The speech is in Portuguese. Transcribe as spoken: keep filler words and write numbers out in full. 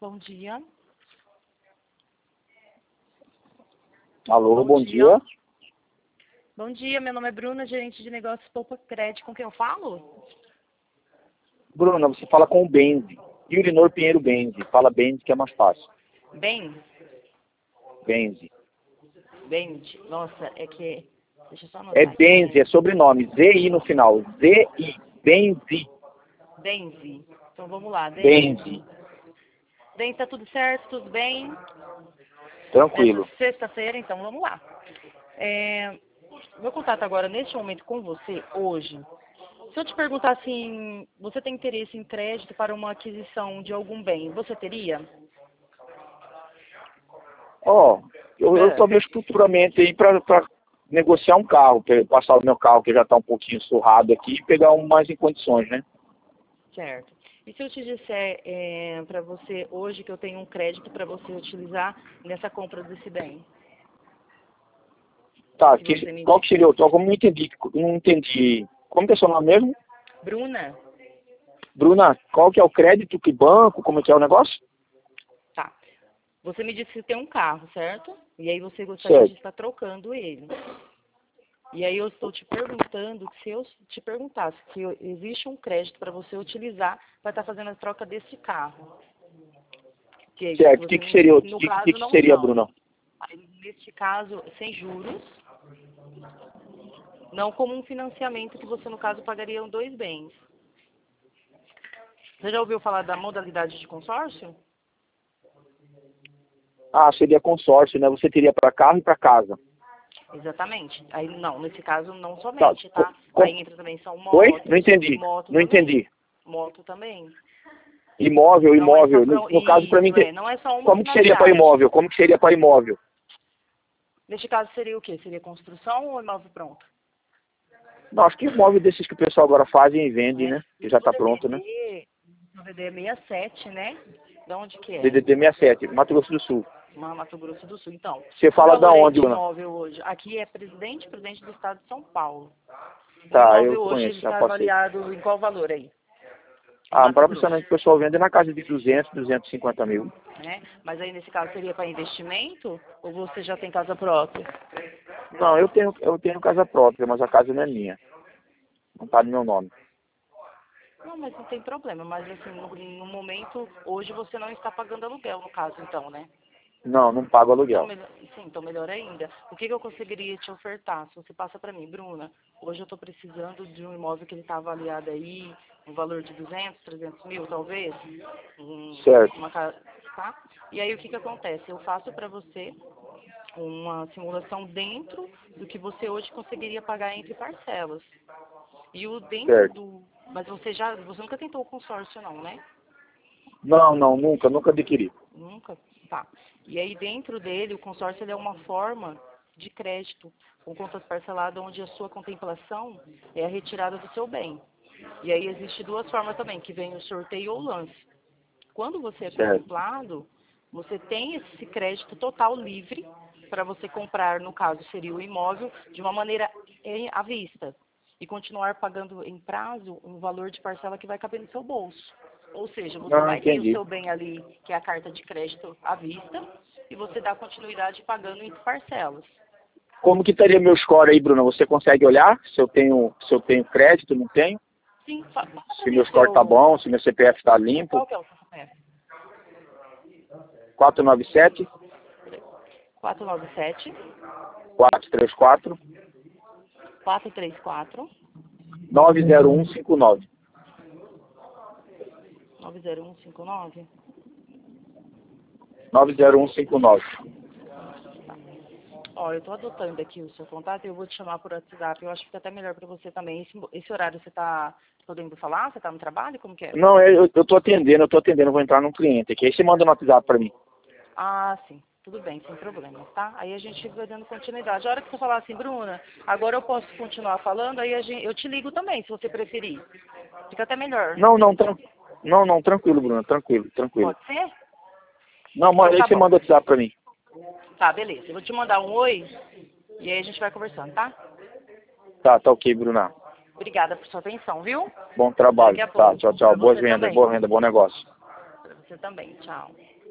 Bom dia. Alô, bom, bom dia. dia. Bom dia, meu nome é Bruna, gerente de negócios Poupa Crédito. Com quem eu falo? Bruna, você fala com o Benzi. Yurinor Pinheiro Benzi. Fala Benzi que é mais fácil. Bem? Benzi. Benji. Nossa, é que... Deixa eu só anotar É aqui. Benzi, é sobrenome. Z I no final. Z I. Benzi. Benzi. Então vamos lá. Benzi. Bem, tá tudo certo? Tudo bem? Tranquilo. Nessa sexta-feira, então vamos lá. É, meu contato agora, neste momento, com você, hoje. Se eu te perguntar assim, você tem interesse em crédito para uma aquisição de algum bem, você teria? Ó, oh, eu, eu É. tô meio futuramente aí pra, pra negociar um carro, pra passar o meu carro que já tá um pouquinho surrado aqui e pegar um mais em condições, né? Certo. E se eu te disser é, para você hoje que eu tenho um crédito para você utilizar nessa compra desse bem? Tá, Que que, você me qual indica? que seria o toque? Eu não entendi, não entendi. Como que é seu nome mesmo? Bruna? Bruna, qual que é o crédito, que banco, como que é o negócio? Tá. Você me disse que tem um carro, certo? E aí você gostaria Certo. de estar trocando ele. E aí eu estou te perguntando, se eu te perguntasse se existe um crédito para você utilizar para estar fazendo a troca desse carro. Que, Certo, o você, que, que seria, o no que, que, caso, que não seria, são. Bruna? Aí, neste caso, sem juros, não como um financiamento que você, no caso, pagaria dois bens. Você já ouviu falar da modalidade de consórcio? Ah, seria consórcio, né? Você teria para carro e para casa. Exatamente. Aí, não, nesse caso, não Tá. somente, tá? Com, Aí entra também são Oi? motos, Não entendi. moto Não também. entendi. Moto também. Imóvel, Não é só imóvel. No, pra, no caso, para mim, isso, é, ter- não é só uma como que seria para finalidade. imóvel? Como que seria para imóvel? Neste caso seria o quê? Seria construção ou imóvel pronto? Não, acho que imóvel desses que o pessoal agora fazem e vendem, É. né? Que O já seu está pronto, né? D D D, o D D D é sessenta e sete, né? De onde que é? D D D sessenta e sete, Mato Grosso do Sul. Ma- Mato Grosso do Sul. Então, Você que fala da valor é onde, esse Bruna? imóvel hoje? Aqui é Presidente, Presidente do Estado de São Paulo. O Tá, eu imóvel hoje ele conheço, já está passei. avaliado em qual valor aí? Em Ah, Mato Grosso, provavelmente o pessoal vende na casa de duzentos, duzentos e cinquenta mil. né? Mas aí nesse caso seria para investimento ou você já tem casa própria? Não, eu tenho, eu tenho casa própria, mas a casa não é minha. Não está no meu nome. Não, mas não tem problema. Mas assim, no, no momento, hoje você não está pagando aluguel, no caso, então, né? Não, não pago Então, aluguel. melhor, sim, então melhor ainda. O que, que eu conseguiria te ofertar? Se você passa para mim, Bruna, hoje eu estou precisando de um imóvel que ele está avaliado aí, um valor de duzentos, trezentos mil, talvez. Um, Certo. uma casa, tá? E aí o que, que acontece? Eu faço para você uma simulação dentro do que você hoje conseguiria pagar entre parcelas. E o dentro Certo. do... Mas você já... Você nunca tentou o consórcio, não, né? Não, não, nunca, nunca adquiri. Nunca? Tá. E aí dentro dele, o consórcio ele é uma forma de crédito, com contas parceladas, onde a sua contemplação é a retirada do seu bem. E aí existe duas formas também, que vem o sorteio ou o lance. Quando você é Certo. contemplado, você tem esse crédito total livre para você comprar, no caso seria o imóvel, de uma maneira em- à vista. E continuar pagando em prazo um valor de parcela que vai caber no seu bolso. Ou seja, você Não, vai ter o entendi. seu bem ali, que é a carta de crédito à vista, e você dá continuidade pagando em parcelas. Como que estaria meu score aí, Bruna? Você consegue olhar se eu tenho, se eu tenho crédito, não tenho? Sim, fa- passa pra Se mim meu o score tá seu... bom, se meu C P F tá limpo? Qual que é o seu C P F? quatro nove sete, quatro nove sete, quatro três quatro, quatro três quatro, nove zero um cinco nove. nove zero um cinco nove. nove zero um cinco nove. Ó, eu tô adotando aqui o seu contato e eu vou te chamar por WhatsApp. Eu acho que fica até melhor para você também. Esse, esse horário você tá podendo falar? Você tá no trabalho? Como que é? Não, eu, eu tô atendendo, eu tô atendendo, eu vou entrar num cliente aqui. Aí você manda no WhatsApp pra mim. Ah, sim. Tudo bem, sem problema, tá? Aí a gente vai dando continuidade. A hora que você falar assim, Bruna, agora eu posso continuar falando, aí a gente, eu te ligo também, se você preferir. Fica até melhor. Não, não, tran... não, não, tranquilo, Bruna, tranquilo, tranquilo. Pode ser? Não, Então manda aí tá você bom. manda o WhatsApp pra mim. Tá, beleza. Eu vou te mandar um oi e aí a gente vai conversando, tá? Tá, tá ok, Bruna. Obrigada por sua atenção, viu? Bom Até daqui trabalho. a Tá, pouco. tchau, Pra tchau. Boas você vendas, também. boa renda, bom negócio. Você também, tchau.